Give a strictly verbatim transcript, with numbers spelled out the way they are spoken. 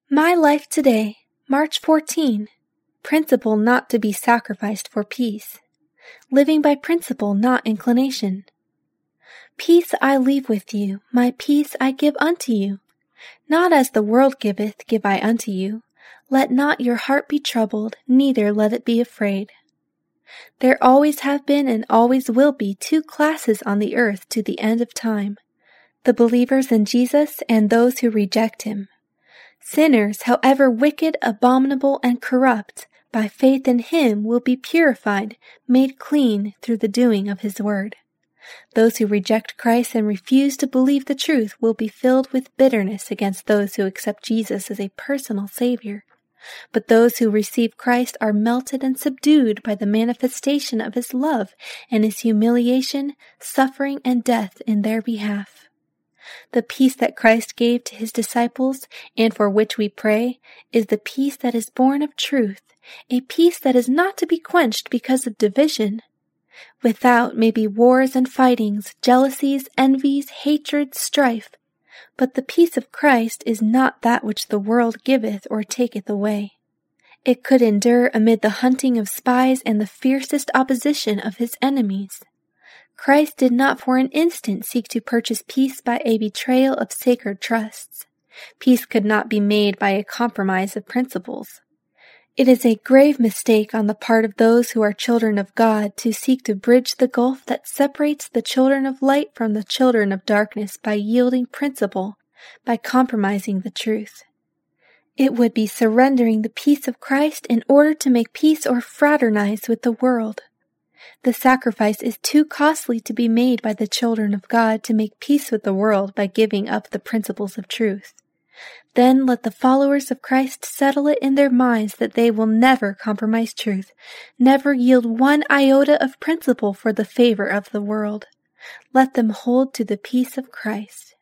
My Life Today, March fourteenth. Principle not to be sacrificed for peace. Living by principle, not inclination. Peace I leave with you, my peace I give unto you. Not as the world giveth, give I unto you. Let not your heart be troubled, neither let it be afraid. There always have been and always will be two classes on the earth to the end of time, the believers in Jesus and those who reject him. Sinners, however wicked, abominable, and corrupt, by faith in him will be purified, made clean through the doing of his word. Those who reject Christ and refuse to believe the truth will be filled with bitterness against those who accept Jesus as a personal Savior. But those who receive Christ are melted and subdued by the manifestation of his love and his humiliation, suffering, and death in their behalf. The peace that Christ gave to his disciples, and for which we pray, is the peace that is born of truth, a peace that is not to be quenched because of division. Without may be wars and fightings, jealousies, envies, hatred, strife. But the peace of Christ is not that which the world giveth or taketh away. It could endure amid the hunting of spies and the fiercest opposition of his enemies. Christ did not for an instant seek to purchase peace by a betrayal of sacred trusts. Peace could not be made by a compromise of principles. It is a grave mistake on the part of those who are children of God to seek to bridge the gulf that separates the children of light from the children of darkness by yielding principle, by compromising the truth. It would be surrendering the peace of Christ in order to make peace or fraternize with the world. The sacrifice is too costly to be made by the children of God to make peace with the world by giving up the principles of truth. Then let the followers of Christ settle it in their minds that they will never compromise truth, never yield one iota of principle for the favor of the world. Let them hold to the peace of Christ.